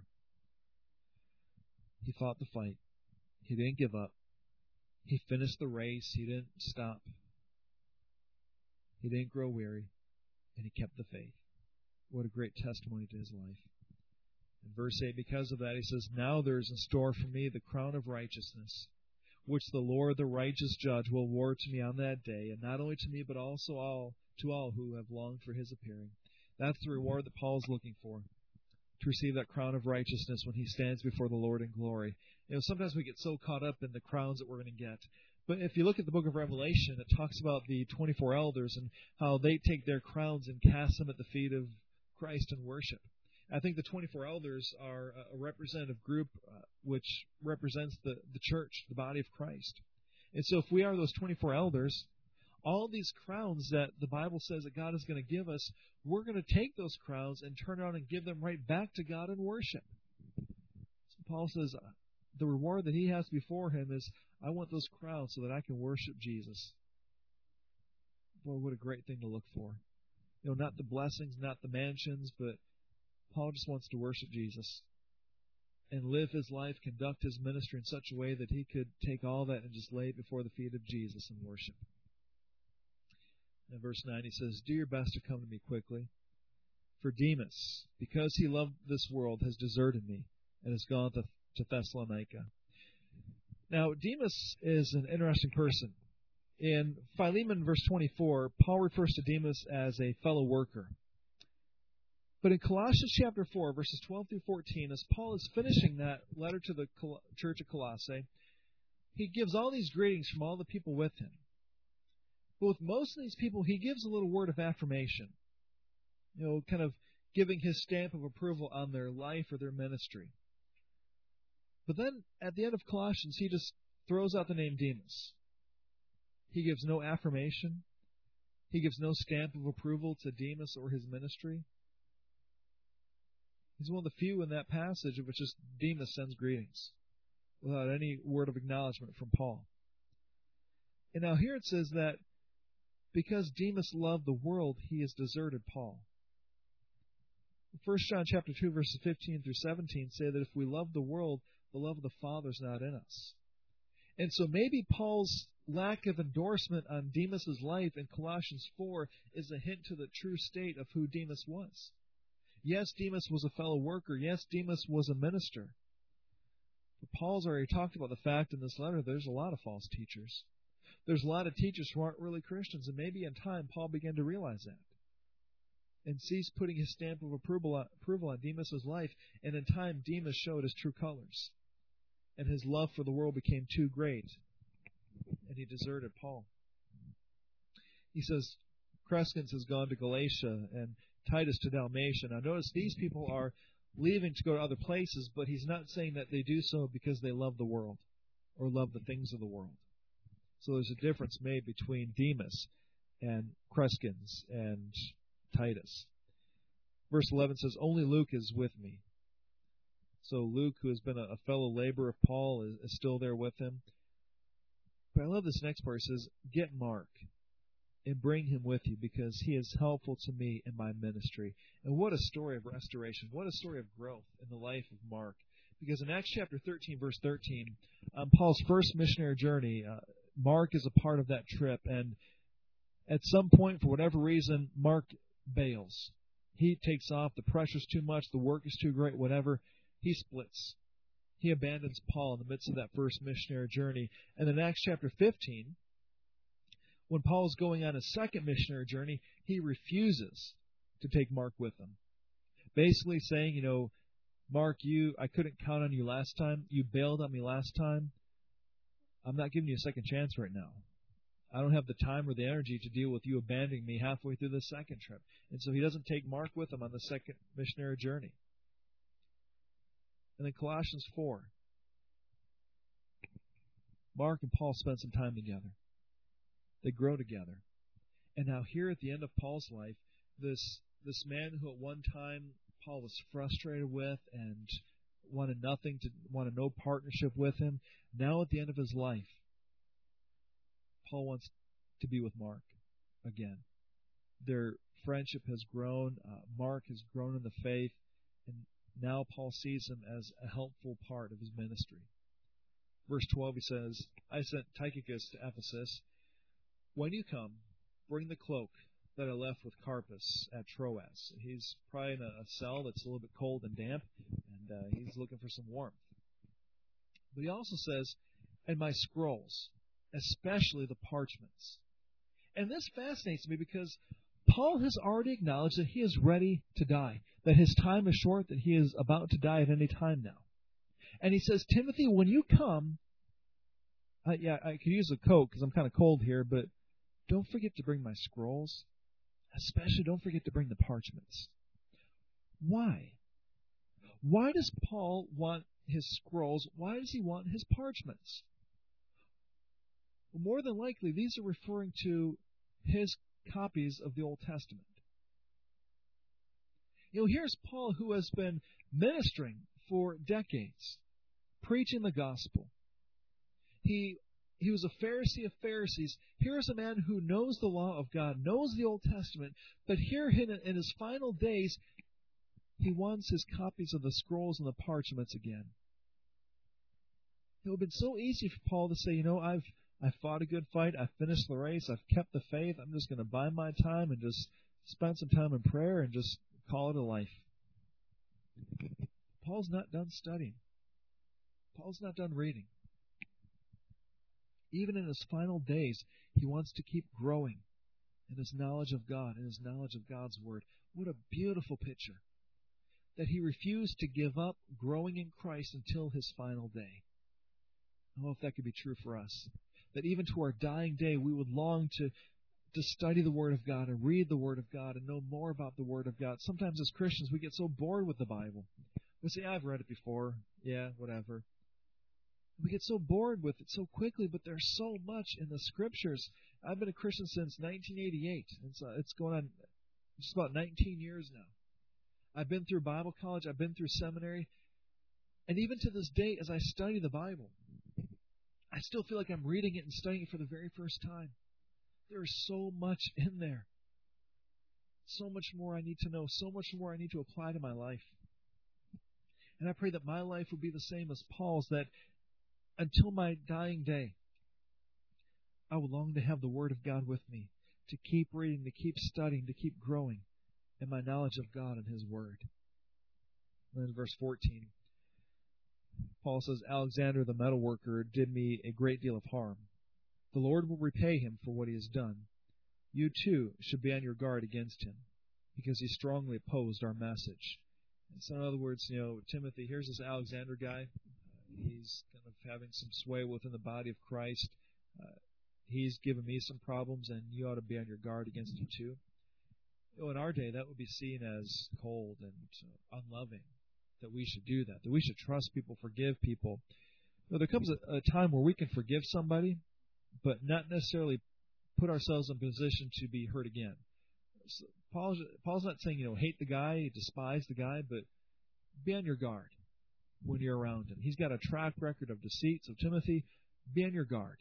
He fought the fight. He didn't give up. He finished the race. He didn't stop. He didn't grow weary. And he kept the faith. What a great testimony to his life. In verse 8, because of that, he says, now there is in store for me the crown of righteousness, which the Lord, the righteous judge, will award to me on that day, and not only to me, but also to all who have longed for his appearing. That's the reward that Paul is looking for, to receive that crown of righteousness when he stands before the Lord in glory. Sometimes we get so caught up in the crowns that we're going to get. But if you look at the book of Revelation, it talks about the 24 elders and how they take their crowns and cast them at the feet of Christ and worship. I think the 24 elders are a representative group which represents the church, the body of Christ. And so if we are those 24 elders, all these crowns that the Bible says that God is going to give us, we're going to take those crowns and turn around and give them right back to God in worship. So Paul says the reward that he has before him is, I want those crowns so that I can worship Jesus. Boy, what a great thing to look for. Not the blessings, not the mansions, but Paul just wants to worship Jesus and live his life, conduct his ministry in such a way that he could take all that and just lay it before the feet of Jesus and worship. In verse 9 he says, do your best to come to me quickly. For Demas, because he loved this world, has deserted me and has gone to Thessalonica. Now, Demas is an interesting person. In Philemon, verse 24, Paul refers to Demas as a fellow worker. But in Colossians chapter 4, verses 12 through 14, as Paul is finishing that letter to the church of Colossae, he gives all these greetings from all the people with him. But with most of these people, he gives a little word of affirmation, kind of giving his stamp of approval on their life or their ministry. But then, at the end of Colossians, he just throws out the name Demas. He gives no affirmation. He gives no stamp of approval to Demas or his ministry. He's one of the few in that passage in which just Demas sends greetings without any word of acknowledgement from Paul. And now here it says that because Demas loved the world, he has deserted Paul. 1 John chapter 2, verses 15 through 17 say that if we love the world, the love of the Father is not in us. And so maybe Paul's lack of endorsement on Demas' life in Colossians 4 is a hint to the true state of who Demas was. Yes, Demas was a fellow worker. Yes, Demas was a minister. But Paul's already talked about the fact in this letter there's a lot of false teachers. There's a lot of teachers who aren't really Christians, and maybe in time Paul began to realize that and ceased putting his stamp of approval on Demas' life, and in time Demas showed his true colors, and his love for the world became too great, and he deserted Paul. He says Crescens has gone to Galatia and Titus to Dalmatia. Now notice these people are leaving to go to other places, but he's not saying that they do so because they love the world or love the things of the world. So there's a difference made between Demas and Crescens and Titus. Verse 11 says, only Luke is with me. So Luke, who has been a fellow laborer of Paul, is still there with him. But I love this next part. It says, get Mark and bring him with you because he is helpful to me in my ministry. And what a story of restoration. What a story of growth in the life of Mark. Because in Acts chapter 13, verse 13, on Paul's first missionary journey, Mark is a part of that trip. And at some point, for whatever reason, Mark bails. He takes off. The pressure's too much. The work is too great. Whatever. He splits. He abandons Paul in the midst of that first missionary journey. And in Acts chapter 15, when Paul is going on his second missionary journey, he refuses to take Mark with him. Basically saying, Mark, I couldn't count on you last time. You bailed on me last time. I'm not giving you a second chance right now. I don't have the time or the energy to deal with you abandoning me halfway through the second trip. And so he doesn't take Mark with him on the second missionary journey. And then Colossians 4. Mark and Paul spend some time together. They grow together. And now here at the end of Paul's life, this man who at one time Paul was frustrated with and wanted no partnership with him, now at the end of his life, Paul wants to be with Mark again. Their friendship has grown. Mark has grown in the faith, and now Paul sees him as a helpful part of his ministry. Verse 12, he says, I sent Tychicus to Ephesus. When you come, bring the cloak that I left with Carpus at Troas. He's probably in a cell that's a little bit cold and damp, and he's looking for some warmth. But he also says, and my scrolls, especially the parchments. And this fascinates me because Paul has already acknowledged that he is ready to die, that his time is short, that he is about to die at any time now. And he says, Timothy, when you come, I could use a Coke because I'm kind of cold here, but don't forget to bring my scrolls. Especially don't forget to bring the parchments. Why? Why does Paul want his scrolls? Why does he want his parchments? Well, more than likely, these are referring to his copies of the Old Testament. Here's Paul who has been ministering for decades, preaching the gospel. He was a Pharisee of Pharisees. Here's a man who knows the law of God, knows the Old Testament, but here in his final days, he wants his copies of the scrolls and the parchments again. It would have been so easy for Paul to say, I've fought a good fight, I've finished the race, I've kept the faith, I'm just going to bide my time and just spend some time in prayer and just call it a life. Paul's not done studying. Paul's not done reading. Even in his final days, he wants to keep growing in his knowledge of God, in his knowledge of God's Word. What a beautiful picture. That he refused to give up growing in Christ until his final day. I don't know if that could be true for us. That even to our dying day, we would long to to study the Word of God and read the Word of God and know more about the Word of God. Sometimes as Christians we get so bored with the Bible. We say, I've read it before. Yeah, whatever. We get so bored with it so quickly, but there's so much in the Scriptures. I've been a Christian since 1988. It's going on just about 19 years now. I've been through Bible college. I've been through seminary. And even to this day, as I study the Bible, I still feel like I'm reading it and studying it for the very first time. There is so much in there. So much more I need to know. So much more I need to apply to my life. And I pray that my life will be the same as Paul's, that until my dying day, I will long to have the Word of God with me, to keep reading, to keep studying, to keep growing in my knowledge of God and His Word. And then verse 14, Paul says, Alexander the metalworker did me a great deal of harm. The Lord will repay him for what he has done. You too should be on your guard against him, because he strongly opposed our message. And so in other words, Timothy, here's this Alexander guy. He's kind of having some sway within the body of Christ. He's given me some problems, and you ought to be on your guard against him too. In our day, that would be seen as cold and unloving, that we should do that we should trust people, forgive people. There comes a time where we can forgive somebody, but not necessarily put ourselves in a position to be hurt again. So Paul's not saying, hate the guy, despise the guy, but be on your guard when you're around him. He's got a track record of deceit, so Timothy, be on your guard.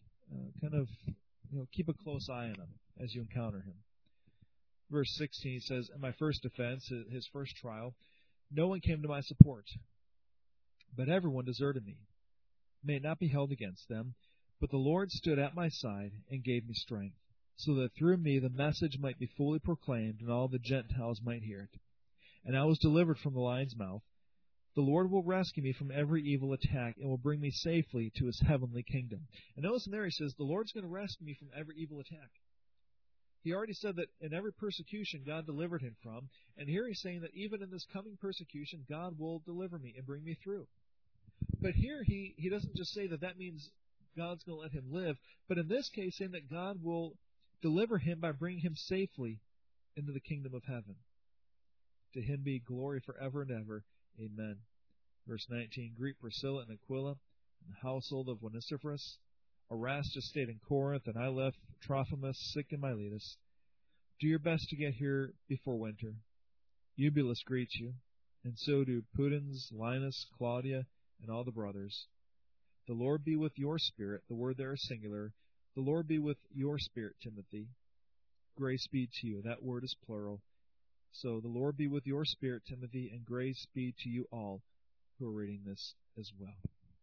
Keep a close eye on him as you encounter him. Verse 16 says, in my first offense, his first trial, no one came to my support, but everyone deserted me. May it not be held against them, but the Lord stood at my side and gave me strength, so that through me the message might be fully proclaimed and all the Gentiles might hear it. And I was delivered from the lion's mouth. The Lord will rescue me from every evil attack and will bring me safely to His heavenly kingdom. And notice in there he says, the Lord's going to rescue me from every evil attack. He already said that in every persecution God delivered him from, and here he's saying that even in this coming persecution, God will deliver me and bring me through. But here he doesn't just say that means God's going to let him live, but in this case saying that God will deliver him by bringing him safely into the kingdom of heaven. To Him be glory forever and ever. Amen. Verse 19, greet Priscilla and Aquila and the household of Onesiphorus. Erastus stayed in Corinth, and I left Trophimus sick in Miletus. Do your best to get here before winter. Eubulus greets you, and so do Pudens, Linus, Claudia, and all the brothers. The Lord be with your spirit. The word there is singular. The Lord be with your spirit, Timothy. Grace be to you. That word is plural. So the Lord be with your spirit, Timothy, and grace be to you all who are reading this as well.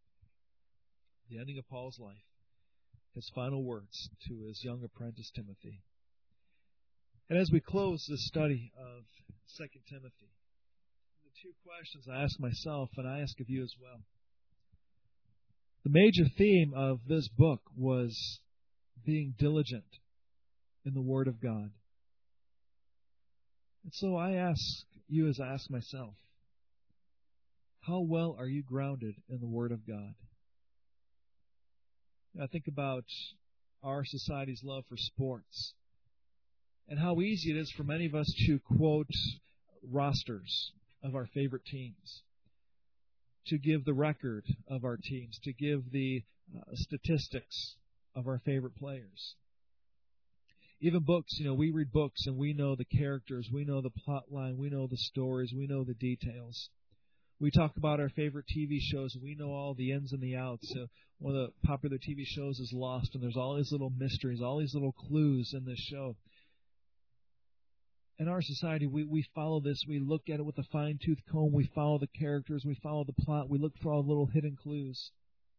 The ending of Paul's life. His final words to his young apprentice Timothy. And as we close this study of 2 Timothy, the two questions I ask myself and I ask of you as well. The major theme of this book was being diligent in the Word of God. And so I ask you as I ask myself, how well are you grounded in the Word of God? I think about our society's love for sports and how easy it is for many of us to quote rosters of our favorite teams, to give the record of our teams, to give the statistics of our favorite players. Even books, we read books and we know the characters, we know the plot line, we know the stories, we know the details. We talk about our favorite TV shows, and we know all the ins and the outs. One of the popular TV shows is Lost, and there's all these little mysteries, all these little clues in this show. In our society, we follow this. We look at it with a fine-tooth comb. We follow the characters. We follow the plot. We look for all the little hidden clues.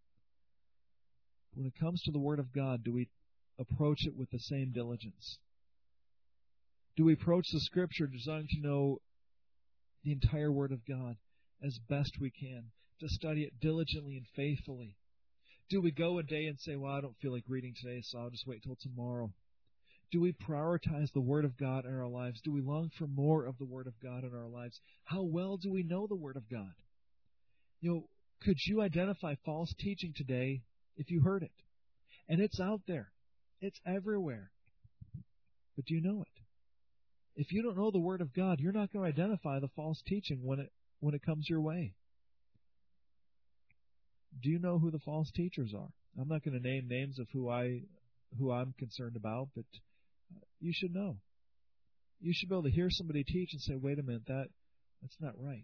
When it comes to the Word of God, do we approach it with the same diligence? Do we approach the Scripture desiring to know the entire Word of God as best we can, to study it diligently and faithfully? Do we go a day and say, well, I don't feel like reading today, so I'll just wait till tomorrow? Do we prioritize the Word of God in our lives? Do we long for more of the Word of God in our lives? How well do we know the Word of God? Could you identify false teaching today if you heard it? And it's out there. It's everywhere. But do you know it? If you don't know the Word of God, you're not going to identify the false teaching when it comes your way. Do you know who the false teachers are? I'm not going to name names of who I'm concerned about, but you should know. You should be able to hear somebody teach and say, wait a minute, that's not right.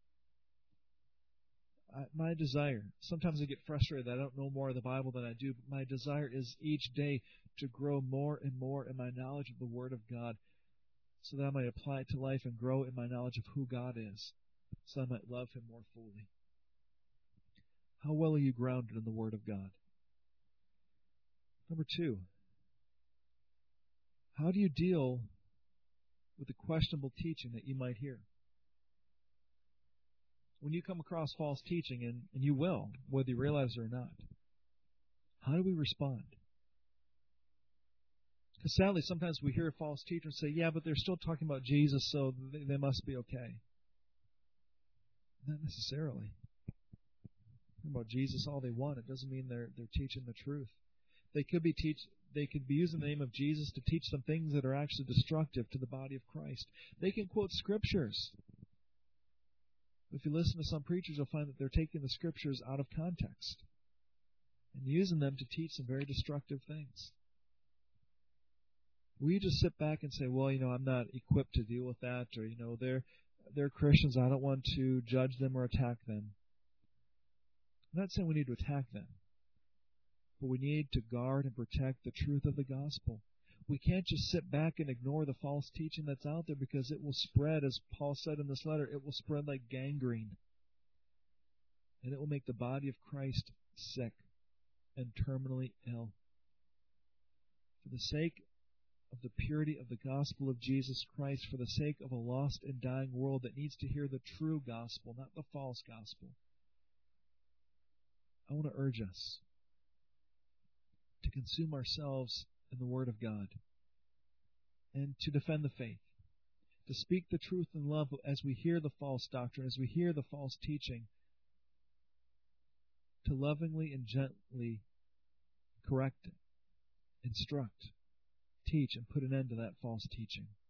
My desire, sometimes I get frustrated that I don't know more of the Bible than I do, but my desire is each day to grow more and more in my knowledge of the Word of God so that I might apply it to life and grow in my knowledge of who God is, so I might love Him more fully. How well are you grounded in the Word of God? Number 2, how do you deal with the questionable teaching that you might hear? When you come across false teaching, and you will, whether you realize it or not, how do we respond? Because sadly, sometimes we hear false teachers say, yeah, but they're still talking about Jesus, so they must be okay. Not necessarily. Talking about Jesus all they want, it doesn't mean they're teaching the truth. They could be using the name of Jesus to teach some things that are actually destructive to the body of Christ. They can quote scriptures. If you listen to some preachers, you'll find that they're taking the scriptures out of context and using them to teach some very destructive things. Will you just sit back and say, well, I'm not equipped to deal with that, or, they're Christians, I don't want to judge them or attack them. I'm not saying we need to attack them, but we need to guard and protect the truth of the gospel. We can't just sit back and ignore the false teaching that's out there, because it will spread, as Paul said in this letter, it will spread like gangrene. And it will make the body of Christ sick and terminally ill. For the sake of the purity of the gospel of Jesus Christ, for the sake of a lost and dying world that needs to hear the true gospel, not the false gospel, I want to urge us to consume ourselves in the Word of God, and to defend the faith, to speak the truth in love as we hear the false doctrine, as we hear the false teaching, to lovingly and gently correct, instruct, teach, and put an end to that false teaching.